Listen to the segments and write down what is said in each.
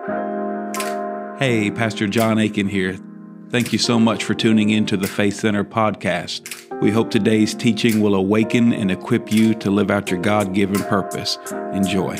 Hey, Pastor John Aiken here. Thank you so much for tuning in to the Faith Center podcast. We hope today's teaching will awaken and equip you to live out your God-given purpose. Enjoy.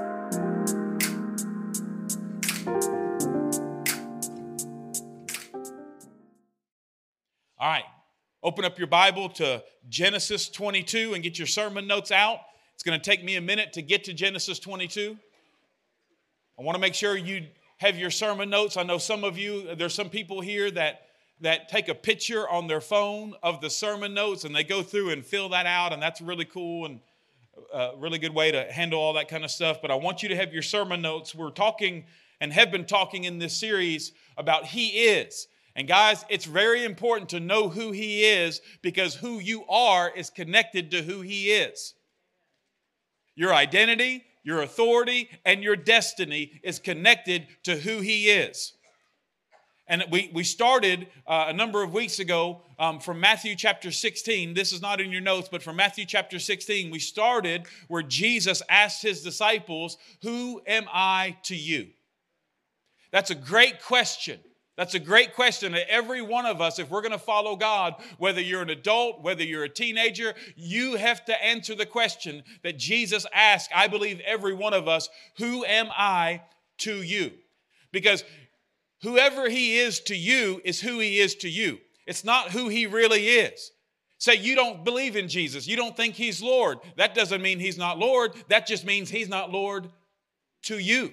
All right, open up your Bible to Genesis 22 and get your sermon notes out. It's going to take me a minute to get to Genesis 22. I want to make sure you have your sermon notes. I know some of you, there's some people here that take a picture on their phone of the sermon notes and they go through and fill that out, and that's really cool and a really good way to handle all that kind of stuff. But I want you to have your sermon notes. We're talking and have been talking in this series about He is. And guys, it's very important to know who He is, because who you are is connected to who He is. Your identity, your authority, and your destiny is connected to who He is. And we started a number of weeks ago from Matthew chapter 16. This is not in your notes, but from Matthew chapter 16, we started where Jesus asked His disciples, "Who am I to you?" That's a great question. That's a great question that every one of us, if we're going to follow God, whether you're an adult, whether you're a teenager, you have to answer the question that Jesus asked, I believe every one of us, who am I to you? Because whoever He is to you is who He is to you. It's not who He really is. Say you don't believe in Jesus. You don't think He's Lord. That doesn't mean He's not Lord. That just means He's not Lord to you.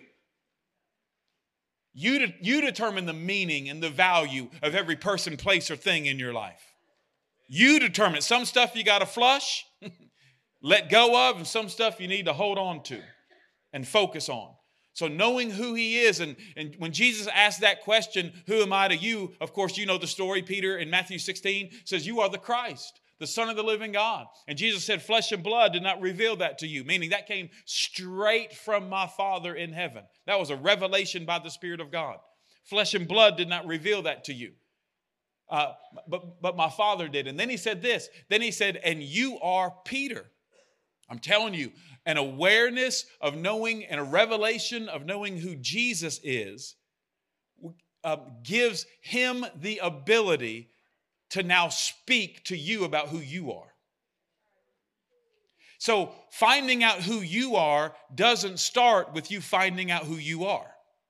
You determine the meaning and the value of every person, place, or thing in your life. You determine. Some stuff you got to flush, let go of, and some stuff you need to hold on to and focus on. So knowing who He is, and when Jesus asked that question, who am I to you? Of course, you know the story. Peter in Matthew 16 says, you are the Christ, the Son of the living God. And Jesus said, flesh and blood did not reveal that to you, meaning that came straight from my Father in heaven. That was a revelation by the Spirit of God. Flesh and blood did not reveal that to you. But my Father did. And then He said this. Then He said, and you are Peter. I'm telling you, an awareness of knowing and a revelation of knowing who Jesus is gives Him the ability to now speak to you about who you are. So finding out who you are doesn't start with you finding out who you are.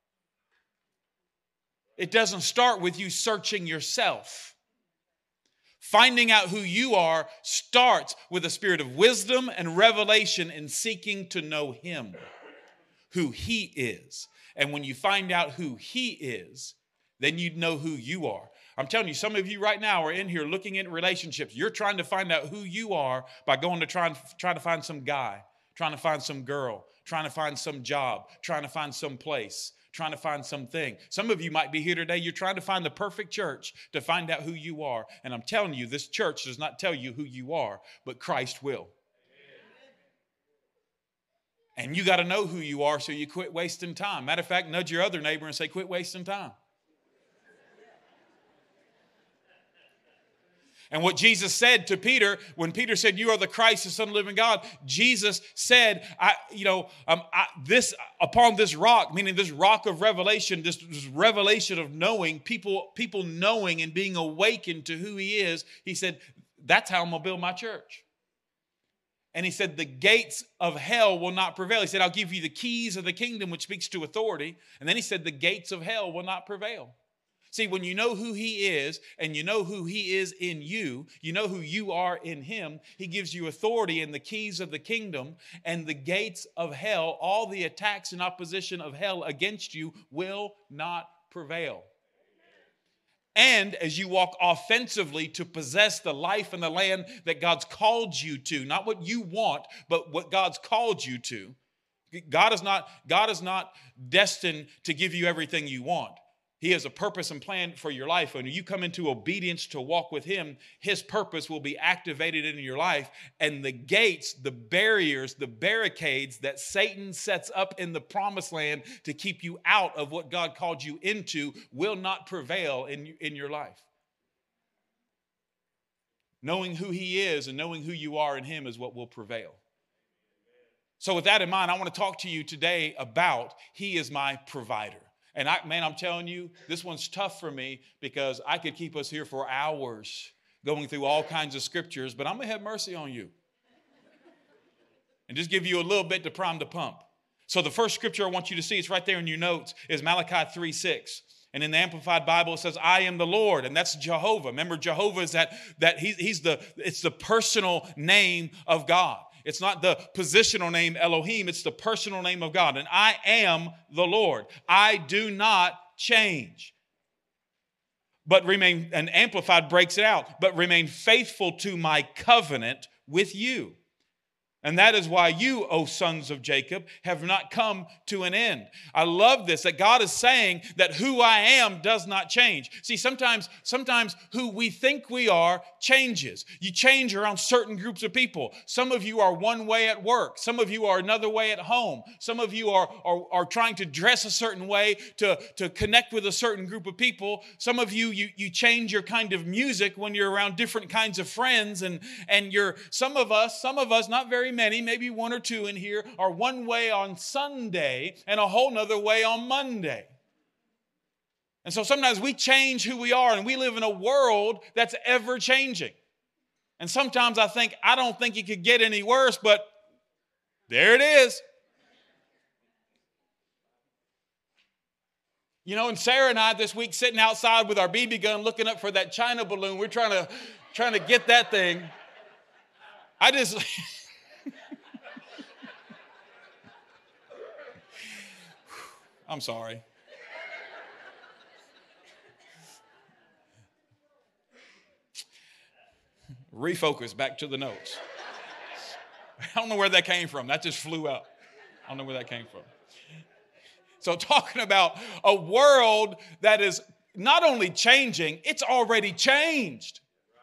It doesn't start with you searching yourself. Finding out who you are starts with a spirit of wisdom and revelation in seeking to know Him, who He is. And when you find out who He is, then you know who you are. I'm telling you, some of you right now are in here looking at relationships. You're trying to find out who you are by going to trying to find some guy, trying to find some girl, trying to find some job, trying to find some place, trying to find something. Some of you might be here today. You're trying to find the perfect church to find out who you are. And I'm telling you, this church does not tell you who you are, but Christ will. And you got to know who you are so you quit wasting time. Matter of fact, nudge your other neighbor and say, quit wasting time. And what Jesus said to Peter, when Peter said, you are the Christ, the Son of the living God, Jesus said, upon this rock, meaning this rock of revelation, this revelation of knowing, people knowing and being awakened to who He is, He said, that's how I'm going to build my church. And He said, the gates of hell will not prevail. He said, I'll give you the keys of the kingdom, which speaks to authority. And then He said, the gates of hell will not prevail. See, when you know who He is and you know who He is in you, you know who you are in Him, He gives you authority and the keys of the kingdom, and the gates of hell, all the attacks and opposition of hell against you will not prevail. And as you walk offensively to possess the life and the land that God's called you to, not what you want, but what God's called you to. God is not destined to give you everything you want. He has a purpose and plan for your life. When you come into obedience to walk with Him, His purpose will be activated in your life. And the gates, the barriers, the barricades that Satan sets up in the promised land to keep you out of what God called you into will not prevail in your life. Knowing who He is and knowing who you are in Him is what will prevail. So with that in mind, I want to talk to you today about He is my provider. And I'm telling you, this one's tough for me because I could keep us here for hours going through all kinds of scriptures, but I'm going to have mercy on you and just give you a little bit to prime the pump. So the first scripture I want you to see, it's right there in your notes, is Malachi 3:6. And in the Amplified Bible, it says, I am the Lord, and that's Jehovah. Remember, Jehovah is it's the personal name of God. It's not the positional name Elohim, it's the personal name of God. And I am the Lord. I do not change. But remain, and Amplified breaks it out, but remain faithful to my covenant with you. And that is why you, O sons of Jacob, have not come to an end. I love this, that God is saying that who I am does not change. See, sometimes who we think we are changes. You change around certain groups of people. Some of you are one way at work. Some of you are another way at home. Some of you are trying to dress a certain way to connect with a certain group of people. Some of you change your kind of music when you're around different kinds of friends. And some of us, not very many, maybe one or two in here, are one way on Sunday and a whole nother way on Monday. And so sometimes we change who we are, and we live in a world that's ever changing. And sometimes I don't think it could get any worse, but there it is. You know, and Sarah and I this week sitting outside with our BB gun looking up for that China balloon. We're trying to get that thing. I'm sorry. Refocus back to the notes. I don't know where that came from. That just flew out. I don't know where that came from. So talking about a world that is not only changing, it's already changed.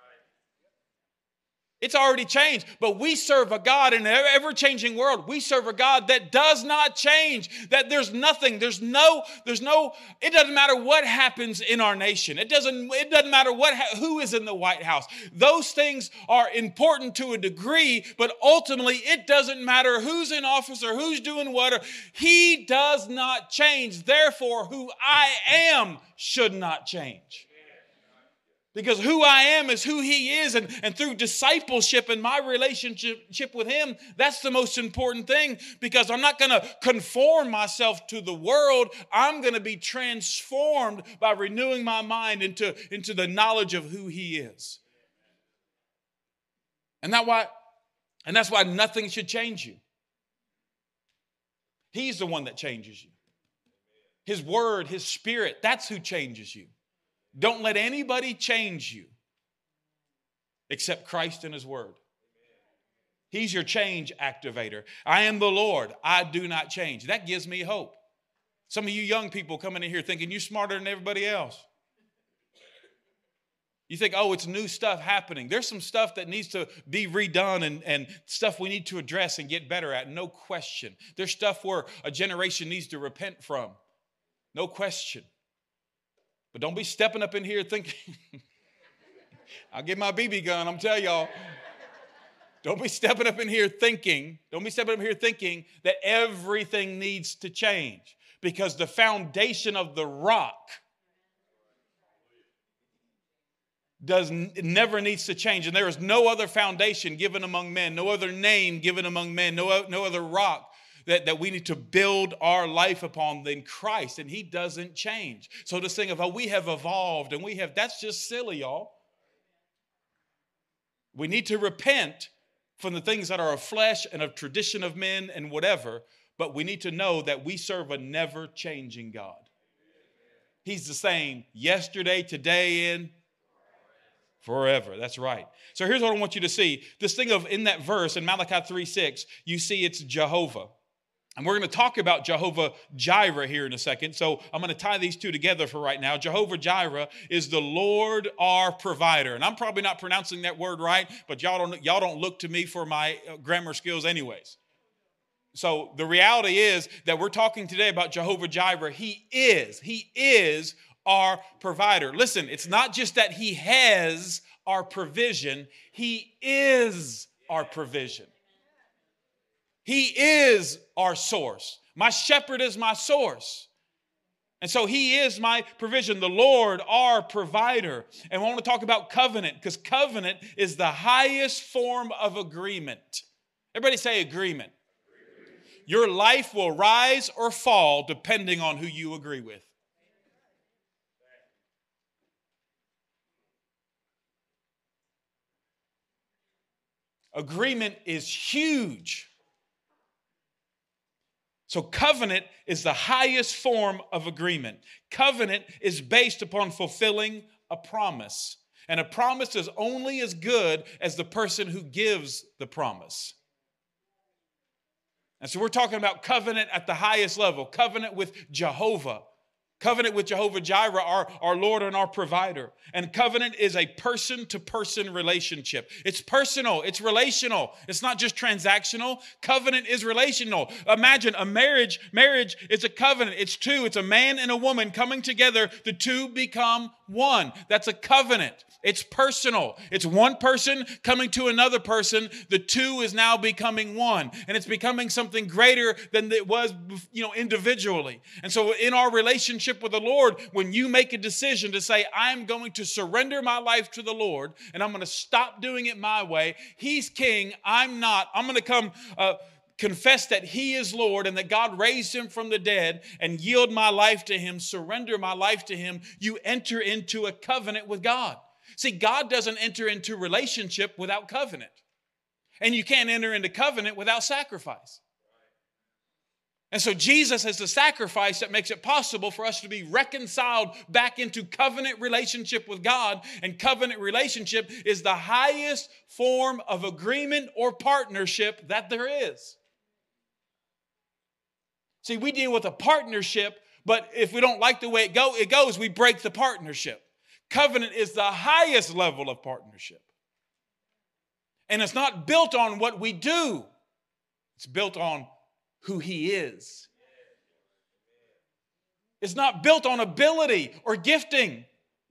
It's already changed, but we serve a God in an ever-changing world. We serve a God that does not change, that there's nothing, it doesn't matter what happens in our nation. It doesn't matter who is in the White House. Those things are important to a degree, but ultimately it doesn't matter who's in office or who's doing what. He does not change. Therefore, who I am should not change. Because who I am is who He is, and through discipleship and my relationship with Him, that's the most important thing, because I'm not going to conform myself to the world. I'm going to be transformed by renewing my mind into the knowledge of who He is. And that's why nothing should change you. He's the one that changes you. His Word, His Spirit, that's who changes you. Don't let anybody change you except Christ and His Word. He's your change activator. I am the Lord. I do not change. That gives me hope. Some of you young people coming in here thinking you're smarter than everybody else. You think, oh, it's new stuff happening. There's some stuff that needs to be redone and stuff we need to address and get better at. No question. There's stuff where a generation needs to repent from. No question. But don't be stepping up in here thinking, I'll get my BB gun, I'm telling y'all. Don't be stepping up in here thinking that everything needs to change. Because the foundation of the rock never needs to change. And there is no other foundation given among men, no other name given among men, no other rock that we need to build our life upon than Christ, and He doesn't change. So this thing of how we have evolved and that's just silly, y'all. We need to repent from the things that are of flesh and of tradition of men and whatever, but we need to know that we serve a never-changing God. He's the same yesterday, today, and forever. That's right. So here's what I want you to see. This thing of, in that verse, in Malachi 3:6, you see it's Jehovah. And we're going to talk about Jehovah Jireh here in a second. So I'm going to tie these two together for right now. Jehovah Jireh is the Lord our provider. And I'm probably not pronouncing that word right, but y'all don't look to me for my grammar skills anyways. So the reality is that we're talking today about Jehovah Jireh. He is our provider. Listen, it's not just that He has our provision. He is our provision. He is our source. My shepherd is my source. And so he is my provision, the Lord, our provider. And we want to talk about covenant, because covenant is the highest form of agreement. Everybody say agreement. Your life will rise or fall depending on who you agree with. Agreement is huge. So covenant is the highest form of agreement. Covenant is based upon fulfilling a promise. And a promise is only as good as the person who gives the promise. And so we're talking about covenant at the highest level. Covenant with Jehovah. Covenant with Jehovah Jireh, our Lord and our provider. And covenant is a person-to-person relationship. It's personal. It's relational. It's not just transactional. Covenant is relational. Imagine a marriage. Marriage is a covenant. It's two. It's a man and a woman coming together. The two become one. That's a covenant. It's personal. It's one person coming to another person. The two is now becoming one. And it's becoming something greater than it was, individually. And so in our relationship with the Lord, when you make a decision to say, I'm going to surrender my life to the Lord, and I'm going to stop doing it my way. He's king. I'm not. I'm going to come confess that he is Lord and that God raised him from the dead and yield my life to him, surrender my life to him. You enter into a covenant with God. See, God doesn't enter into relationship without covenant. And you can't enter into covenant without sacrifice. And so Jesus is the sacrifice that makes it possible for us to be reconciled back into covenant relationship with God. And covenant relationship is the highest form of agreement or partnership that there is. See, we deal with a partnership, but if we don't like the way it goes, we break the partnership. Covenant is the highest level of partnership. And it's not built on what we do. It's built on who he is. It's not built on ability or gifting.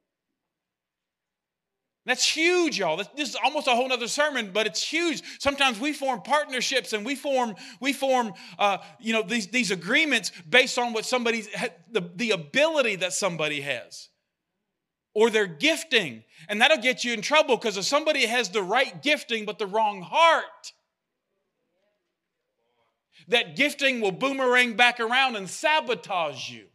That's huge, y'all. This is almost a whole other sermon, but it's huge. Sometimes we form partnerships and we form these agreements based on what the ability that somebody has or their gifting. And that'll get you in trouble, because if somebody has the right gifting but the wrong heart, that gifting will boomerang back around and sabotage you.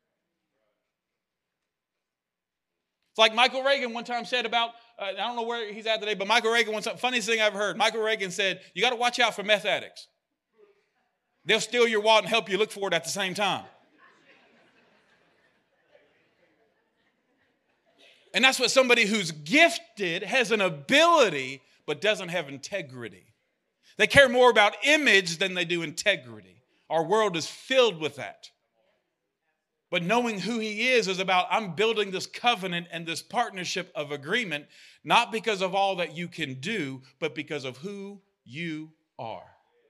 It's like Michael Reagan one time said about, I don't know where he's at today, but Michael Reagan, funniest thing I've heard, Michael Reagan said, you got to watch out for meth addicts. They'll steal your wallet and help you look for it at the same time. And that's what somebody who's gifted, has an ability, but doesn't have integrity. They care more about image than they do integrity. Our world is filled with that. But knowing who he is about, I'm building this covenant and this partnership of agreement, not because of all that you can do, but because of who you are.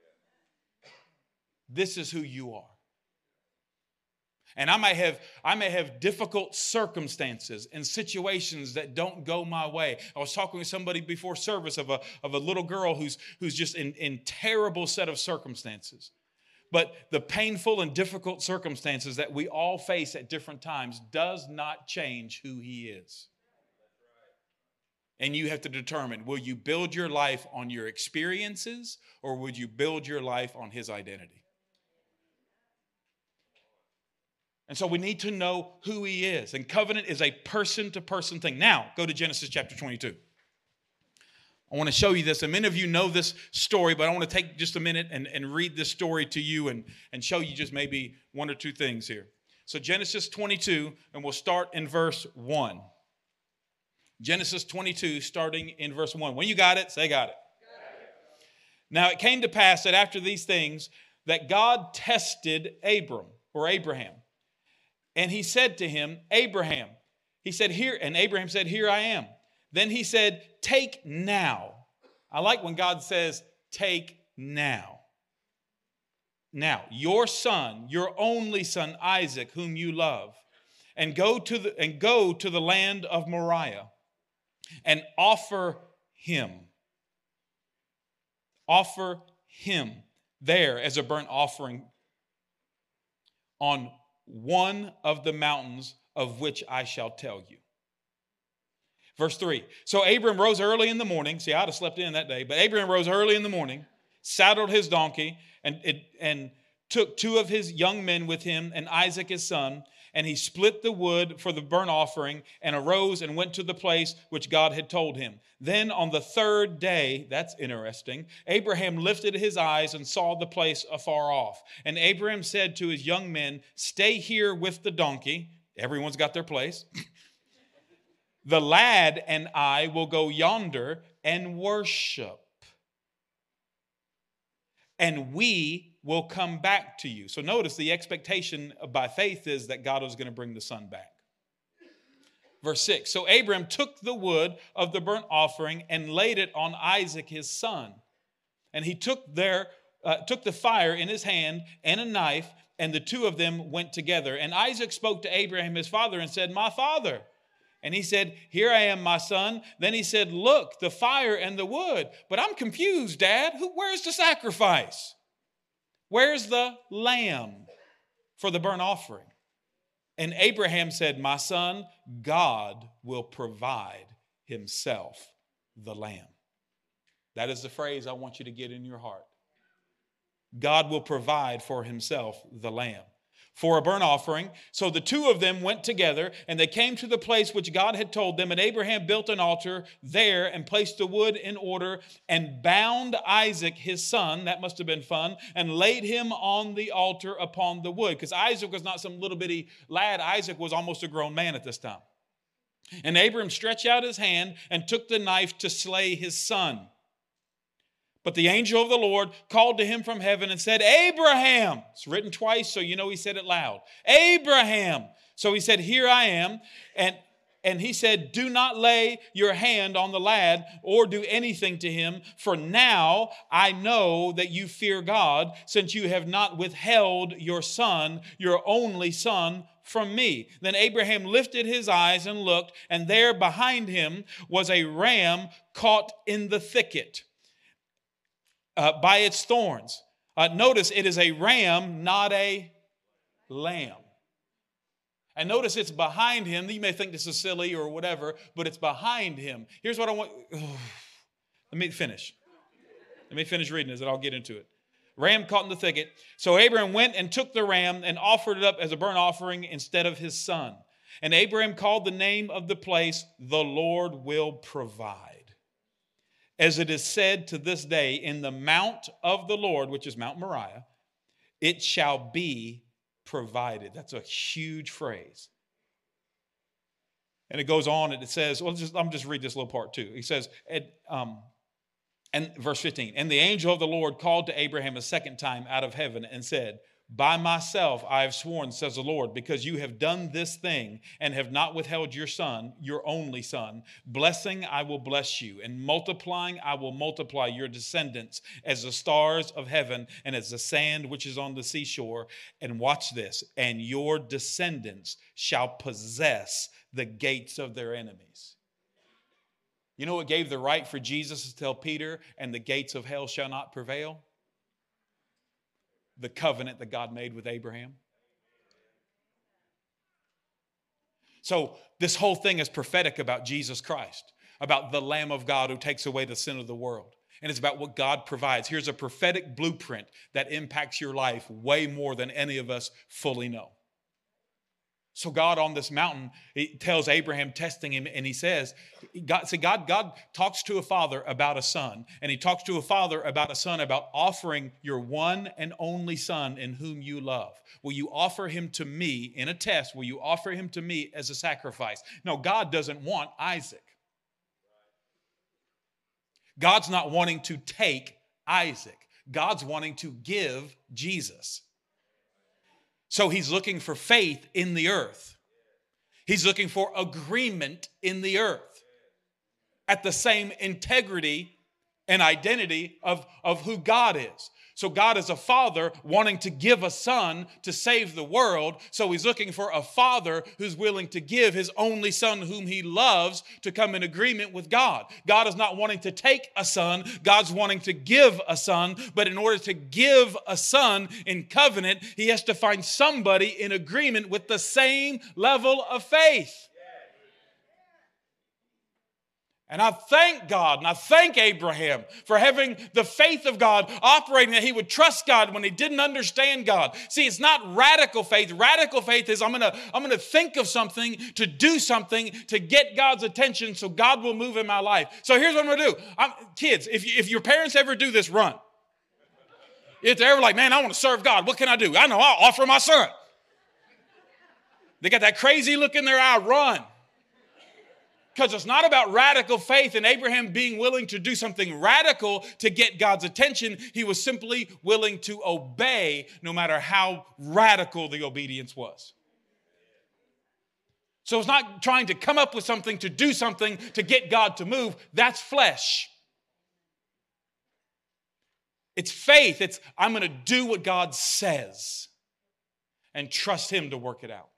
This is who you are. And I may have difficult circumstances and situations that don't go my way. I was talking with somebody before service of a little girl who's just in terrible set of circumstances. But the painful and difficult circumstances that we all face at different times does not change who he is. And you have to determine, will you build your life on your experiences, or would you build your life on his identity? And so we need to know who he is. And covenant is a person-to-person thing. Now, go to Genesis chapter 22. I want to show you this. And many of you know this story, but I want to take just a minute and read this story to you and show you just maybe one or two things here. So Genesis 22, and we'll start in verse 1. Genesis 22, starting in verse 1. When you got it, say got it. Now it came to pass that after these things, that God tested Abraham. And he said to him, Abraham. He said, here, and Abraham said, here I am. Then he said, take now. I like when God says, take now. Now, your son, your only son, Isaac, whom you love, and go to the land of Moriah and offer him. Offer him there as a burnt offering on one of the mountains of which I shall tell you. Verse 3. So Abram rose early in the morning. See, I'd have slept in that day. But Abram rose early in the morning, saddled his donkey, and took 2 of his young men with him and Isaac his son. And he split the wood for the burnt offering and arose and went to the place which God had told him. Then on the 3rd day, that's interesting, Abraham lifted his eyes and saw the place afar off. And Abraham said to his young men, stay here with the donkey. Everyone's got their place. The lad and I will go yonder and worship. And we will come back to you. So notice the expectation by faith is that God was going to bring the son back. Verse 6, so Abram took the wood of the burnt offering and laid it on Isaac his son. And he took the fire in his hand and a knife, and the 2 of them went together. And Isaac spoke to Abraham his father and said, my father. And he said, here I am, my son. Then he said, look, the fire and the wood. But I'm confused, Dad. Where's the sacrifice? Where's the lamb for the burnt offering? And Abraham said, my son, God will provide himself the lamb. That is the phrase I want you to get in your heart. God will provide for himself the lamb for a burnt offering. So the 2 of them went together, and they came to the place which God had told them. And Abraham built an altar there and placed the wood in order and bound Isaac his son, that must have been fun, and laid him on the altar upon the wood. Because Isaac was not some little bitty lad. Isaac was almost a grown man at this time. And Abram stretched out his hand and took the knife to slay his son. But the angel of the Lord called to him from heaven and said, Abraham. It's written twice, so you know he said it loud. Abraham. So he said, here I am. And he said, do not lay your hand on the lad or do anything to him, for now I know that you fear God, since you have not withheld your son, your only son, from me. Then Abraham lifted his eyes and looked, and there behind him was a ram caught in the thicket by its thorns. Notice it is a ram, not a lamb. And notice it's behind him. You may think this is silly or whatever, but it's behind him. Here's what I want. Let me finish. Let me finish reading this and I'll get into it. Ram caught in the thicket. So Abraham went and took the ram and offered it up as a burnt offering instead of his son. And Abraham called the name of the place, the Lord will provide. As it is said to this day, in the mount of the Lord, which is Mount Moriah, it shall be provided. That's a huge phrase. And it goes on and it says, I'm just read this little part too. He says, and verse 15, and the angel of the Lord called to Abraham a second time out of heaven and said, by myself I have sworn, says the Lord, because you have done this thing and have not withheld your son, your only son. Blessing I will bless you, and multiplying I will multiply your descendants as the stars of heaven and as the sand which is on the seashore. And watch this, and your descendants shall possess the gates of their enemies. You know what gave the right for Jesus to tell Peter, and the gates of hell shall not prevail? The covenant that God made with Abraham. So this whole thing is prophetic about Jesus Christ, about the Lamb of God who takes away the sin of the world. And it's about what God provides. Here's a prophetic blueprint that impacts your life way more than any of us fully know. So God on this mountain, he tells Abraham, testing him, and he says, God talks to a father about a son, and he talks to a father about a son about offering your one and only son in whom you love. Will you offer him to me in a test? Will you offer him to me as a sacrifice? No, God doesn't want Isaac. God's not wanting to take Isaac. God's wanting to give Jesus. So he's looking for faith in the earth. He's looking for agreement in the earth at the same integrity and identity of who God is. So God is a father wanting to give a son to save the world. So he's looking for a father who's willing to give his only son whom he loves to come in agreement with God. God is not wanting to take a son. God's wanting to give a son. But in order to give a son in covenant, he has to find somebody in agreement with the same level of faith. And I thank God and I thank Abraham for having the faith of God operating, that he would trust God when he didn't understand God. See, it's not radical faith. Radical faith is I'm gonna think of something, to do something, to get God's attention so God will move in my life. So here's what I'm going to do. Kids, if your parents ever do this, run. If they're ever like, man, I want to serve God, what can I do? I know, I'll offer my son. They got that crazy look in their eye, run. Because it's not about radical faith and Abraham being willing to do something radical to get God's attention. He was simply willing to obey no matter how radical the obedience was. So it's not trying to come up with something, to do something, to get God to move. That's flesh. It's faith. It's I'm going to do what God says and trust him to work it out.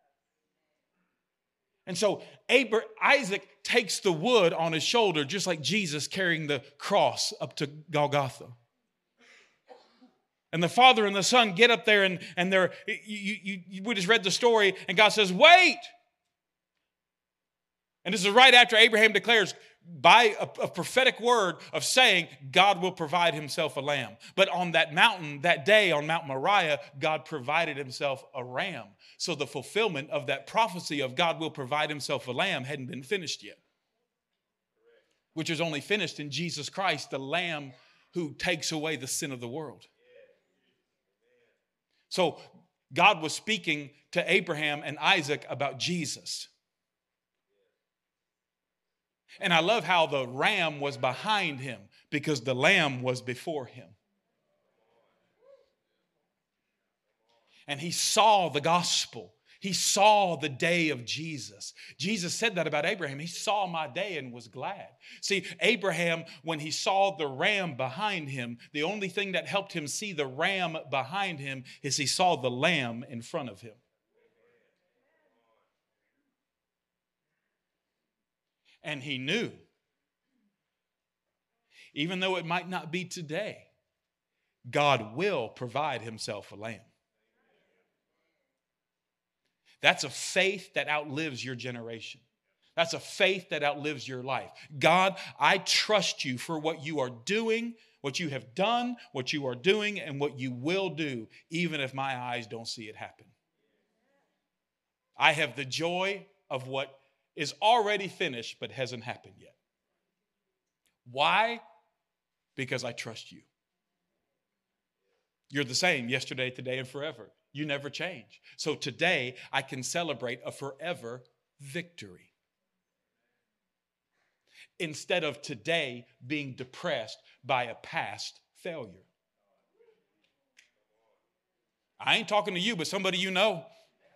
And so Isaac takes the wood on his shoulder, just like Jesus carrying the cross up to Golgotha. And the father and the son get up there and they're, we just read the story, and God says, wait. And this is right after Abraham declares by a prophetic word of saying God will provide himself a lamb. But on that mountain, that day on Mount Moriah, God provided himself a ram. So the fulfillment of that prophecy of God will provide himself a lamb hadn't been finished yet. Which is only finished in Jesus Christ, the lamb who takes away the sin of the world. So God was speaking to Abraham and Isaac about Jesus. And I love how the ram was behind him because the lamb was before him. And he saw the gospel. He saw the day of Jesus. Jesus said that about Abraham. He saw my day and was glad. See, Abraham, when he saw the ram behind him, the only thing that helped him see the ram behind him is he saw the lamb in front of him. And he knew, even though it might not be today, God will provide himself a lamb. That's a faith that outlives your generation. That's a faith that outlives your life. God, I trust you for what you are doing, what you have done, what you are doing, and what you will do, even if my eyes don't see it happen. I have the joy of what is already finished but hasn't happened yet. Why? Because I trust you. You're the same yesterday, today, and forever. You never change. So today I can celebrate a forever victory. Instead of today being depressed by a past failure. I ain't talking to you, but somebody you know.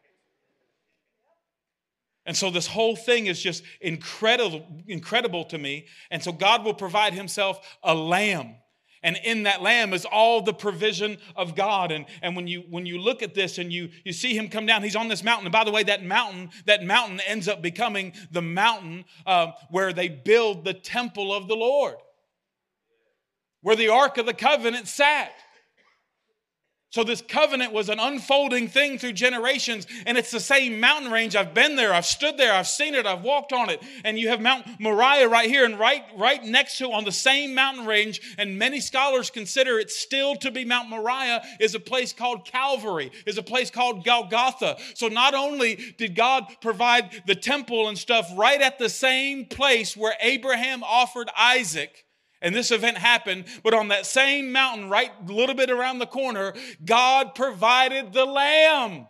And so this whole thing is just incredible to me. And so God will provide himself a lamb. And in that lamb is all the provision of God. And when you look at this and you see him come down, he's on this mountain. And by the way, that mountain ends up becoming the mountain where they build the temple of the Lord. Where the Ark of the Covenant sat. So this covenant was an unfolding thing through generations, and it's the same mountain range. I've been there, I've stood there, I've seen it, I've walked on it. And you have Mount Moriah right here, and right next to, on the same mountain range, and many scholars consider it still to be Mount Moriah, is a place called Calvary, is a place called Golgotha. So not only did God provide the temple and stuff right at the same place where Abraham offered Isaac, and this event happened, but on that same mountain, right a little bit around the corner, God provided the lamb.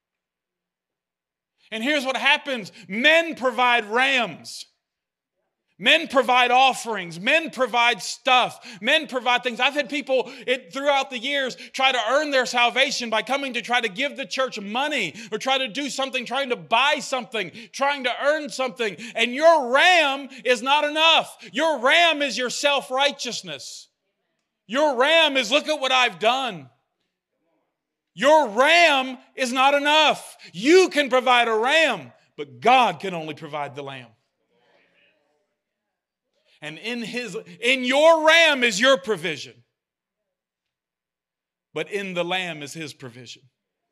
And here's what happens. Men provide rams. Men provide offerings. Men provide stuff. Men provide things. I've had people throughout the years try to earn their salvation by coming to try to give the church money or try to do something, trying to buy something, trying to earn something. And your ram is not enough. Your ram is your self-righteousness. Your ram is, look at what I've done. Your ram is not enough. You can provide a ram, but God can only provide the lamb. And in your ram is your provision. But in the lamb is his provision.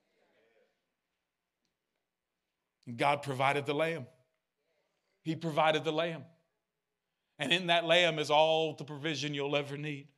God provided the lamb. He provided the lamb. And in that lamb is all the provision you'll ever need.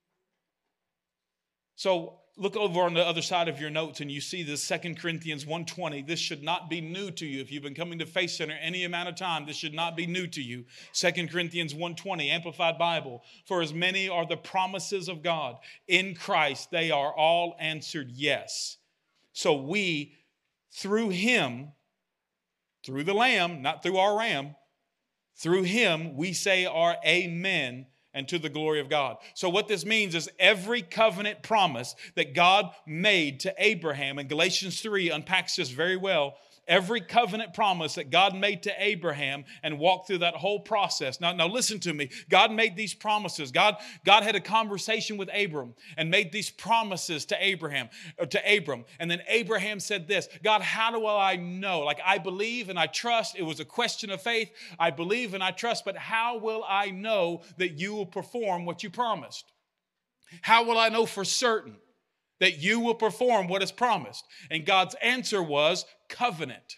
So look over on the other side of your notes and you see this 2 Corinthians 1:20. This should not be new to you. If you've been coming to Faith Center any amount of time, this should not be new to you. 2 Corinthians 1:20, Amplified Bible. For as many are the promises of God in Christ, they are all answered yes. So we, through him, through the lamb, not through our ram, through him we say our amen and to the glory of God. So what this means is every covenant promise that God made to Abraham, and Galatians 3 unpacks this very well, every covenant promise that God made to Abraham and walked through that whole process. Now listen to me. God made these promises. God had a conversation with Abram and made these promises to Abram. And then Abraham said this, God, how do I know? Like, I believe and I trust. It was a question of faith. I believe and I trust, but how will I know that you will perform what you promised? How will I know for certain that you will perform what is promised? And God's answer was covenant.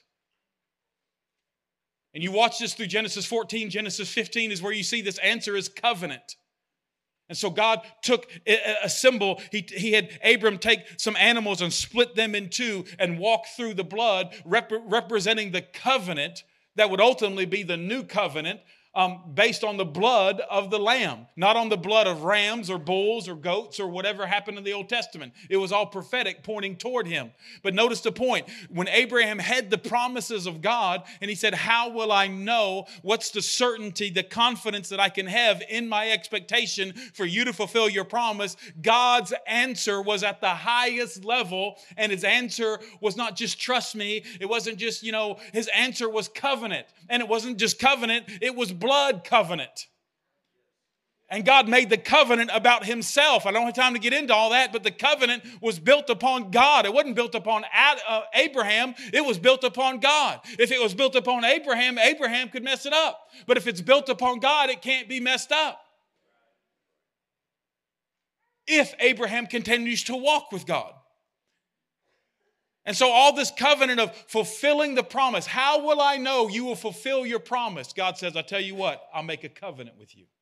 And you watch this through Genesis 14, Genesis 15 is where you see this answer is covenant. And so God took a symbol. He had Abram take some animals and split them in two and walk through the blood, representing the covenant that would ultimately be the new covenant, based on the blood of the lamb, not on the blood of rams or bulls or goats or whatever happened in the Old Testament. It was all prophetic, pointing toward him. But notice the point. When Abraham had the promises of God and he said, how will I know? What's the certainty, the confidence that I can have in my expectation for you to fulfill your promise? God's answer was at the highest level, and his answer was not just trust me. It wasn't just, his answer was covenant. And it wasn't just covenant, it was blood covenant. And God made the covenant about himself. I don't have time to get into all that, but the covenant was built upon God. It wasn't built upon Abraham. It was built upon God. If it was built upon Abraham, Abraham could mess it up. But if it's built upon God, it can't be messed up. If Abraham continues to walk with God. And so all this covenant of fulfilling the promise, how will I know you will fulfill your promise? God says, I tell you what, I'll make a covenant with you.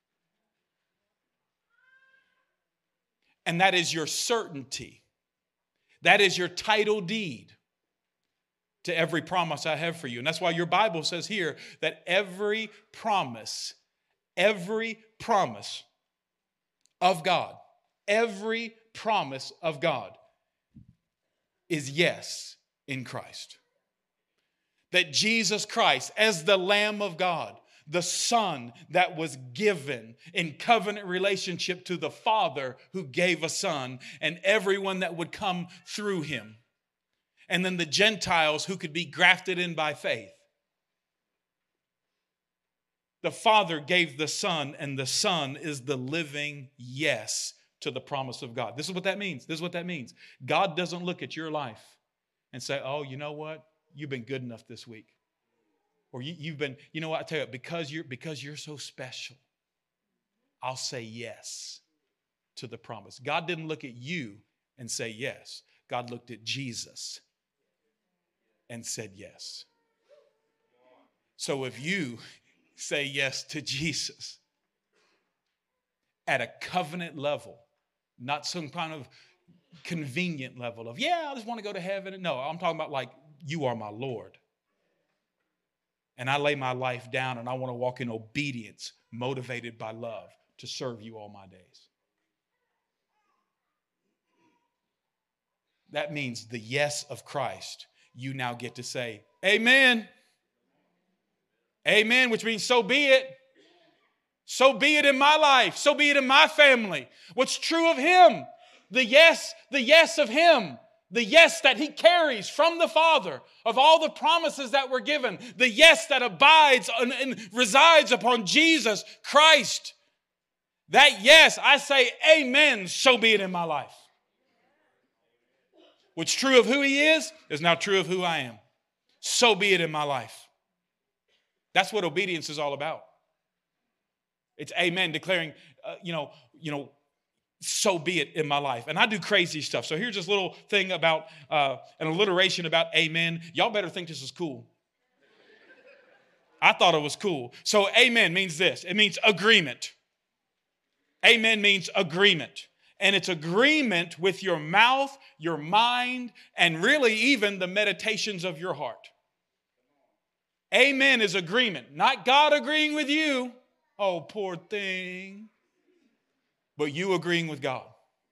And that is your certainty. That is your title deed to every promise I have for you. And that's why your Bible says here that every promise of God is yes in Christ. That Jesus Christ, as the Lamb of God, the Son that was given in covenant relationship to the Father who gave a Son, and everyone that would come through him. And then the Gentiles who could be grafted in by faith. The Father gave the Son, and the Son is the living yes to the promise of God. This is what that means. God doesn't look at your life and say, oh, you know what? You've been good enough this week. Or you've been, you know what? I tell you, because you're so special, I'll say yes to the promise. God didn't look at you and say yes. God looked at Jesus and said yes. So if you say yes to Jesus at a covenant level, not some kind of convenient level of, yeah, I just want to go to heaven. No, I'm talking about like, you are my Lord. And I lay my life down and I want to walk in obedience, motivated by love, to serve you all my days. That means the yes of Christ. You now get to say, amen. Amen, which means so be it. So be it in my life. So be it in my family. What's true of him? The yes of him. The yes that he carries from the Father of all the promises that were given. The yes that abides and resides upon Jesus Christ. That yes, I say amen, so be it in my life. What's true of who he is now true of who I am. So be it in my life. That's what obedience is all about. It's amen, declaring, so be it in my life. And I do crazy stuff. So here's this little thing about an alliteration about amen. Y'all better think this is cool. I thought it was cool. So amen means this. It means agreement. Amen means agreement. And it's agreement with your mouth, your mind, and really even the meditations of your heart. Amen is agreement. Not God agreeing with you. Oh, poor thing. But you agreeing with God.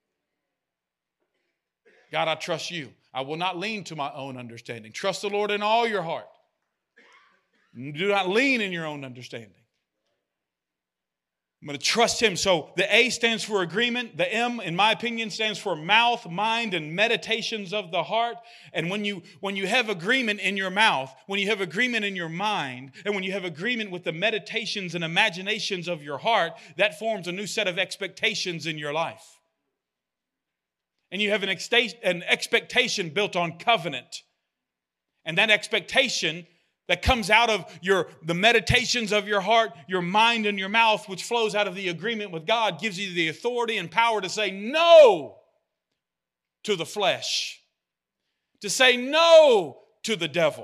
God, I trust you. I will not lean to my own understanding. Trust the Lord in all your heart. Do not lean in your own understanding. I'm going to trust him. So the A stands for agreement. The M, in my opinion, stands for mouth, mind, and meditations of the heart. And when you have agreement in your mouth, when you have agreement in your mind, and when you have agreement with the meditations and imaginations of your heart, that forms a new set of expectations in your life. And you have an expectation built on covenant. And that expectation that comes out of the meditations of your heart, your mind, and your mouth, which flows out of the agreement with God, gives you the authority and power to say no to the flesh, to say no to the devil.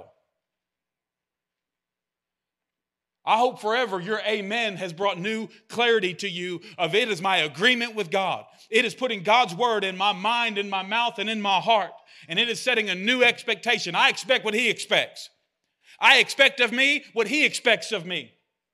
I hope forever your amen has brought new clarity to you of it is my agreement with God. It is putting God's word in my mind, in my mouth, and in my heart. And it is setting a new expectation. I expect what he expects. I expect of me what he expects of me.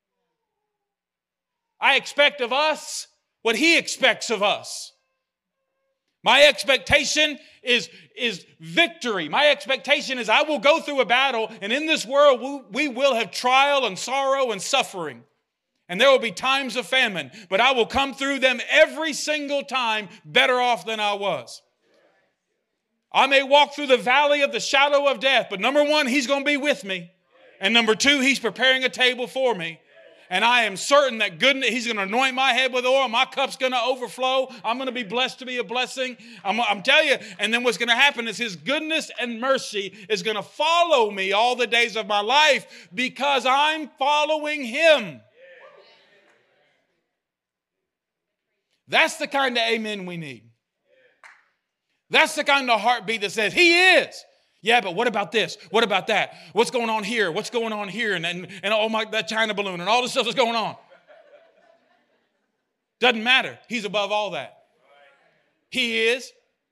I expect of us what he expects of us. My expectation is victory. My expectation is I will go through a battle, and in this world we will have trial and sorrow and suffering. And there will be times of famine, but I will come through them every single time better off than I was. I may walk through the valley of the shadow of death, but number one, he's going to be with me. And number two, he's preparing a table for me. And I am certain that he's going to anoint my head with oil. My cup's going to overflow. I'm going to be blessed to be a blessing. I'm telling you. And then what's going to happen is his goodness and mercy is going to follow me all the days of my life because I'm following him. That's the kind of amen we need. That's the kind of heartbeat that says, he is. Yeah, but what about this? What about that? What's going on here? What's going on here? And oh my, that China balloon and all this stuff that's going on. Doesn't matter. He's above all that. He is.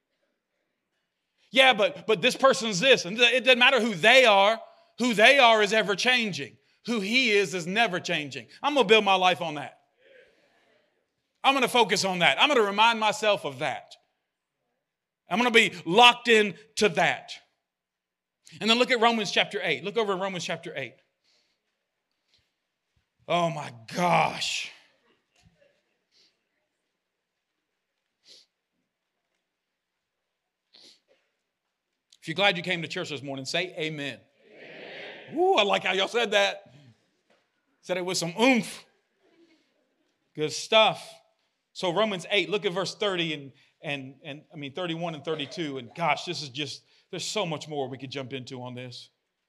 Yeah, but this person's this. And it doesn't matter who they are. Who they are is ever changing. Who he is never changing. I'm going to build my life on that. I'm going to focus on that. I'm going to remind myself of that. I'm going to be locked in to that. And then look at Romans chapter 8. Look over at Romans chapter 8. Oh my gosh. If you're glad you came to church this morning, say amen. Amen. Ooh, I like how y'all said that. Said it with some oomph. Good stuff. So Romans 8, look at verse 30 and 31 and 32. And gosh, this is just, there's so much more we could jump into on this.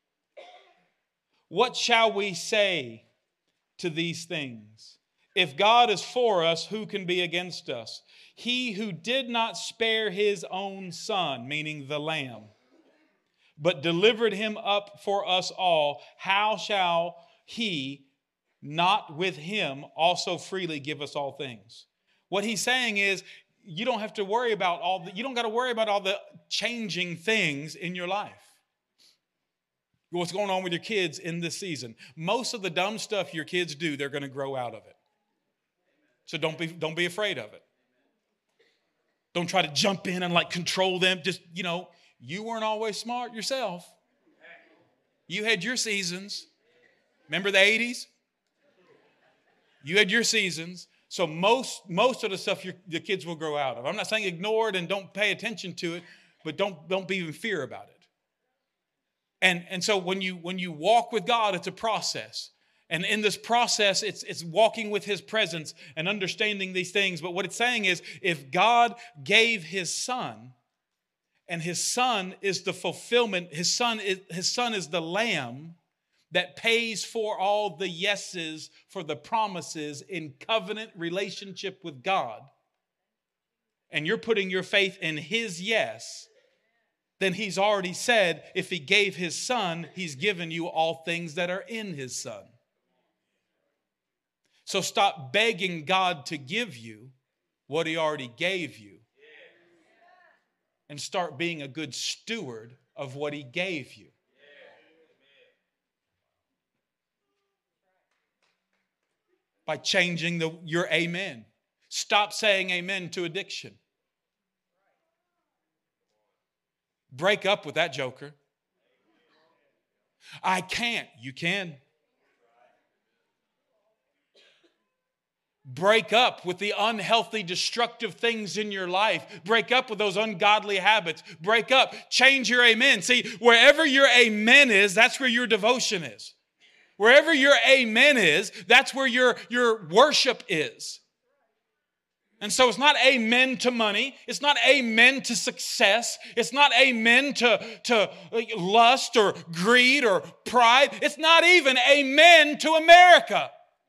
What shall we say to these things? If God is for us, who can be against us? He who did not spare his own son, meaning the Lamb, but delivered him up for us all, how shall he not with him also freely give us all things? What he's saying is, you don't have to worry about you don't got to worry about all the changing things in your life. What's going on with your kids in this season? Most of the dumb stuff your kids do, they're going to grow out of it. So don't be afraid of it. Don't try to jump in and control them. Just, you weren't always smart yourself. You had your seasons. Remember the 80s? You had your seasons. So most of the stuff the kids will grow out of. I'm not saying ignore it and don't pay attention to it, but don't be in fear about it. And so when you walk with God, it's a process. And in this process, it's walking with His presence and understanding these things. But what it's saying is, if God gave His Son, and His Son is the fulfillment, His Son is the Lamb that pays for all the yeses for the promises in covenant relationship with God, and you're putting your faith in His yes, then He's already said if He gave His Son, He's given you all things that are in His Son. So stop begging God to give you what He already gave you, and start being a good steward of what He gave you. By changing your amen. Stop saying amen to addiction. Break up with that joker. I can't. You can. Break up with the unhealthy, destructive things in your life. Break up with those ungodly habits. Break up. Change your amen. See, wherever your amen is, that's where your devotion is. Wherever your amen is, that's where your worship is. And so it's not amen to money. It's not amen to success. It's not amen to lust or greed or pride. It's not even amen to America.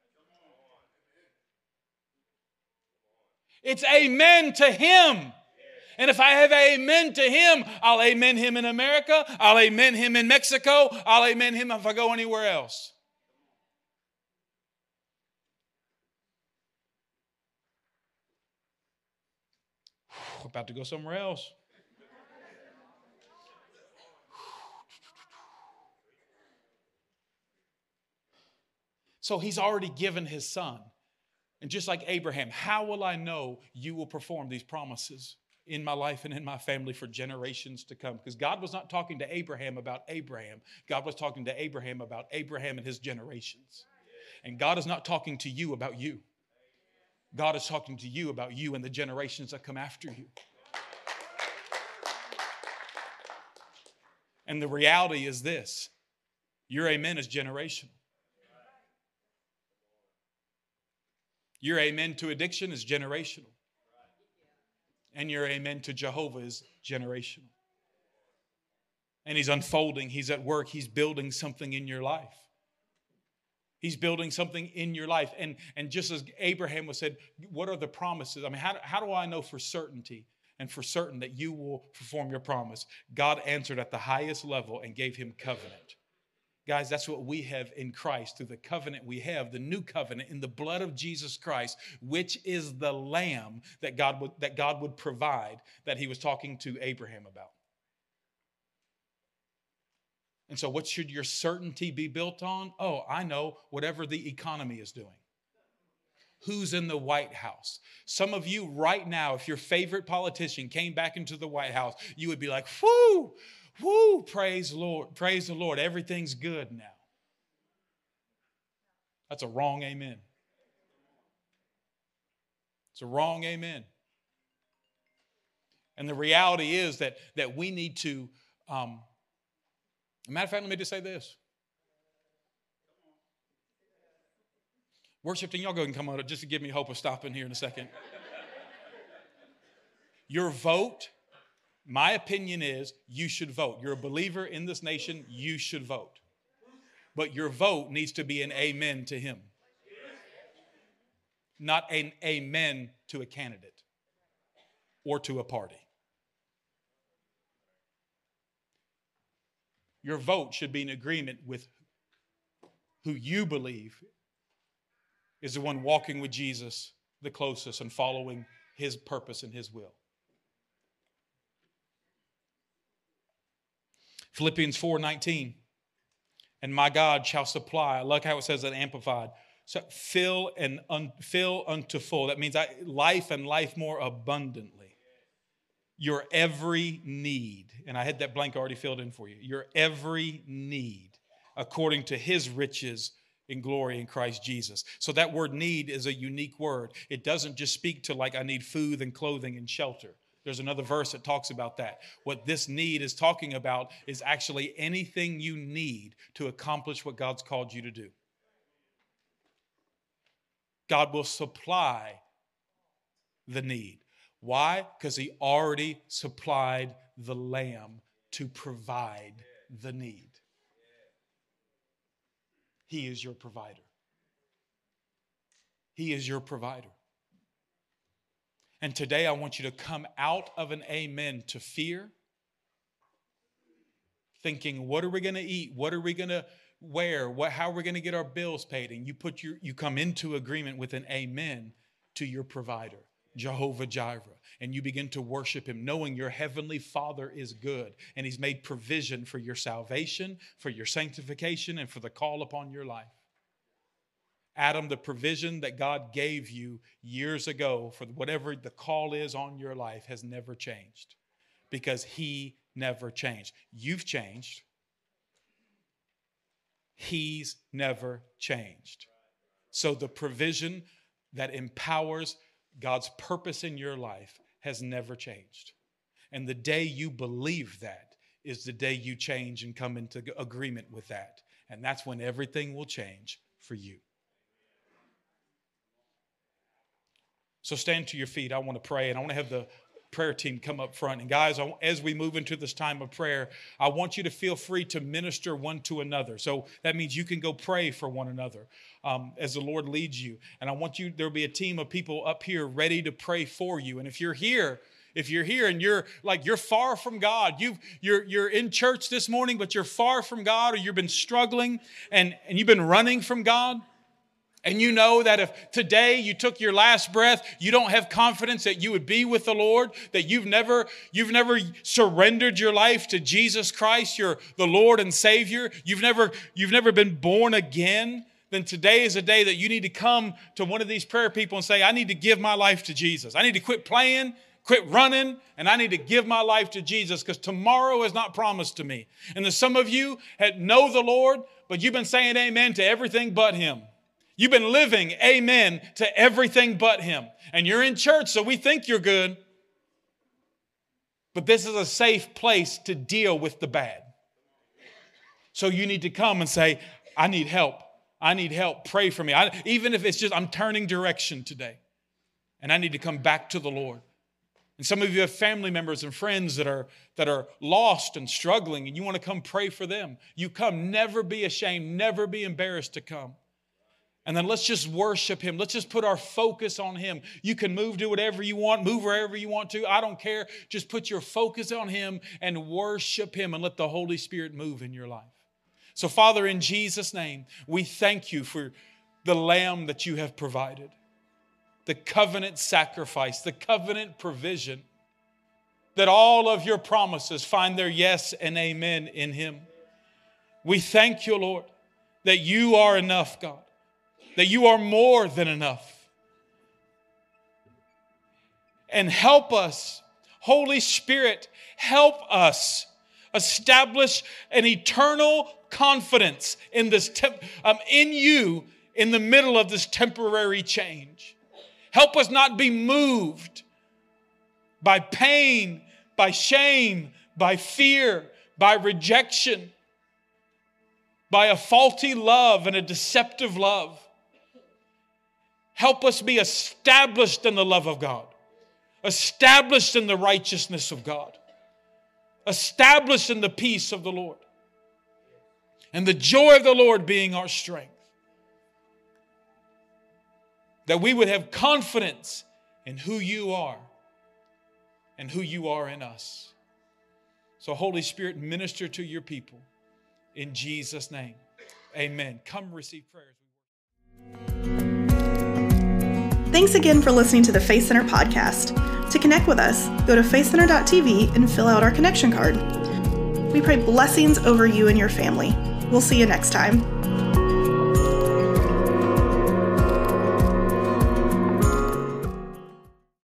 It's amen to Him. And if I have amen to Him, I'll amen Him in America. I'll amen Him in Mexico. I'll amen Him if I go anywhere else. About to go somewhere else. So He's already given His Son. And just like Abraham, how will I know you will perform these promises in my life and in my family for generations to come? Because God was not talking to Abraham about Abraham. God was talking to Abraham about Abraham and his generations. And God is not talking to you about you. God is talking to you about you and the generations that come after you. And the reality is this: your amen is generational. Your amen to addiction is generational. And your amen to Jehovah is generational. And He's unfolding, He's at work, He's building something in your life. He's building something in your life. And just as Abraham was said, what are the promises? I mean, how do I know for certainty and for certain that you will perform your promise? God answered at the highest level and gave him covenant. Guys, that's what we have in Christ. Through the covenant we have, the new covenant in the blood of Jesus Christ, which is the lamb that God would provide, that He was talking to Abraham about. And so what should your certainty be built on? Oh, I know, whatever the economy is doing. Who's in the White House? Some of you right now, if your favorite politician came back into the White House, you would be like, whoo, whoo, praise the Lord, everything's good now. That's a wrong amen. It's a wrong amen. And the reality is that we need to, matter of fact, let me just say this. Worship team, y'all go ahead and come on just to give me hope of stopping here in a second. Your vote, my opinion is you should vote. You're a believer in this nation, you should vote. But your vote needs to be an amen to Him, not an amen to a candidate or to a party. Your vote should be in agreement with who you believe is the one walking with Jesus the closest and following His purpose and His will. Philippians 4:19, and my God shall supply. I like how it says that amplified. So fill unto full. That means life and life more abundantly. Your every need, and I had that blank already filled in for you. Your every need, according to His riches in glory in Christ Jesus. So that word need is a unique word. It doesn't just speak to like I need food and clothing and shelter. There's another verse that talks about that. What this need is talking about is actually anything you need to accomplish what God's called you to do. God will supply the need. Why? Because he already supplied the lamb to provide the need. He is your provider. He is your provider. And today I want you to come out of an amen to fear, thinking, what are we going to eat? What are we going to wear? How are we going to get our bills paid? And you come into agreement with an amen to your provider, Jehovah Jireh. And you begin to worship him, knowing your heavenly Father is good. And he's made provision for your salvation, for your sanctification, and for the call upon your life. Adam, the provision that God gave you years ago for whatever the call is on your life has never changed, because he never changed. You've changed. He's never changed. So the provision that empowers God's purpose in your life has never changed. And the day you believe that is the day you change and come into agreement with that. And that's when everything will change for you. So stand to your feet. I want to pray, and I want to have the prayer team come up front. And guys, as we move into this time of prayer, I want you to feel free to minister one to another. So that means you can go pray for one another as the Lord leads you. And I want you, there'll be a team of people up here ready to pray for you. And if you're here and you're far from God, you're in church this morning, but you're far from God, or you've been struggling and you've been running from God, and you know that if today you took your last breath, you don't have confidence that you would be with the Lord, that you've never surrendered your life to Jesus Christ, the Lord and Savior, you've never been born again, then today is a day that you need to come to one of these prayer people and say, I need to give my life to Jesus. I need to quit playing, quit running, and I need to give my life to Jesus, because tomorrow is not promised to me. And there's some of you that know the Lord, but you've been saying amen to everything but him. You've been living amen to everything but him. And you're in church, so we think you're good. But this is a safe place to deal with the bad. So you need to come and say, I need help. I need help. Pray for me. Even if it's just I'm turning direction today. And I need to come back to the Lord. And some of you have family members and friends that are lost and struggling, and you want to come pray for them. You come. Never be ashamed. Never be embarrassed to come. And then let's just worship him. Let's just put our focus on him. You can do whatever you want, move wherever you want to. I don't care. Just put your focus on him and worship him, and let the Holy Spirit move in your life. So, Father, in Jesus' name, we thank you for the lamb that you have provided, the covenant sacrifice, the covenant provision, that all of your promises find their yes and amen in him. We thank you, Lord, that you are enough, God. That you are more than enough. And help us, Holy Spirit, help us establish an eternal confidence in this in you in the middle of this temporary change. Help us not be moved by pain, by shame, by fear, by rejection, by a faulty love and a deceptive love. Help us be established in the love of God, established in the righteousness of God, established in the peace of the Lord, and the joy of the Lord being our strength. That we would have confidence in who you are and who you are in us. So, Holy Spirit, minister to your people in Jesus' name. Amen. Come receive prayers. Thanks again for listening to the Faith Center podcast. To connect with us, go to faithcenter.tv and fill out our connection card. We pray blessings over you and your family. We'll see you next time.